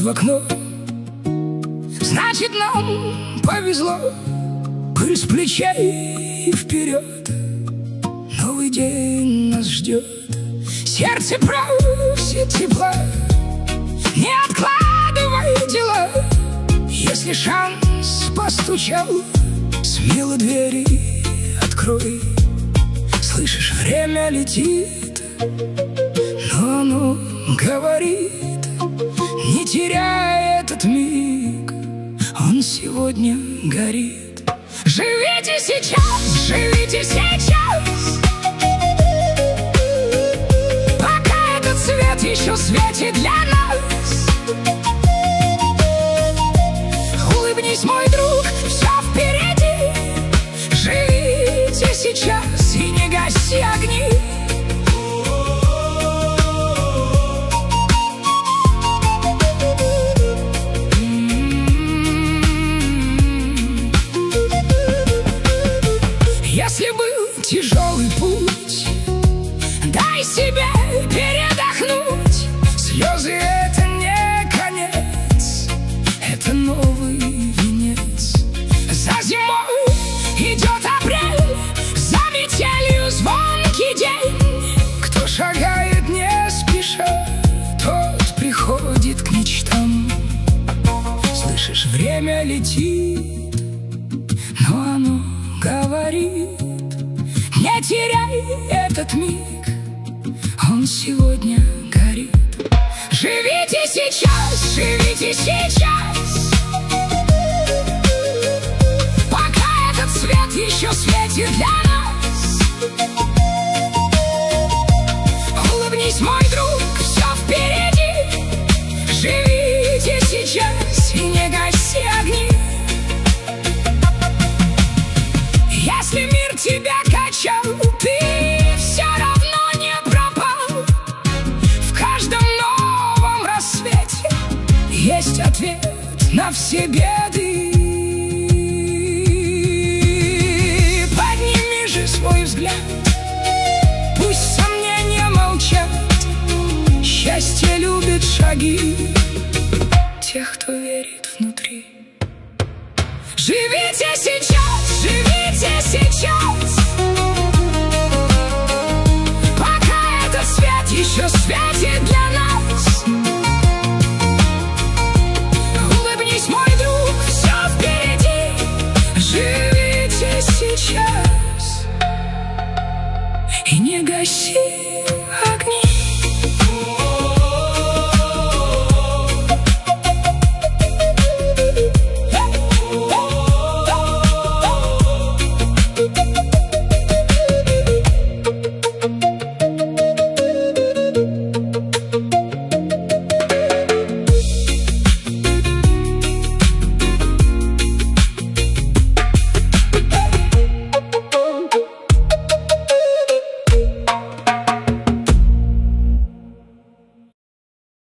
в окно. Значит, нам повезло. Пыль с плечей и вперед. Новый день нас ждет. Сердце просит тепла. Не откладывай дела. Если шанс постучал, смело двери открой. Слышишь, время летит, но оно говорит: не теряй этот миг, он сегодня горит. Живите сейчас, живите сейчас, пока этот свет еще светит для нас. Улыбнись, мой друг, все впереди. Живите сейчас и не гаси огни. Если был тяжелый путь, дай себе передохнуть. Слезы — это не конец, это новый венец. За зимой идет апрель, за метелью звонкий день. Кто шагает не спеша, тот приходит к мечтам. Слышишь, время летит, но оно говорит: не теряй этот миг, он сегодня горит. Живите сейчас, живите сейчас, пока этот свет еще светит для нас. Улыбнись, мой друг, все впереди. Живите сейчас и не гаси огни. Если мир тебя качал, ты все равно не пропал. В каждом новом рассвете есть ответ на все беды. Подними же свой взгляд, пусть сомнения молчат. Счастье любит шаги тех, кто верит внутри. Живите сейчас, живите сейчас, пока этот свет еще светит для нас. Улыбнись, мой друг, все впереди. Живите сейчас и не гаси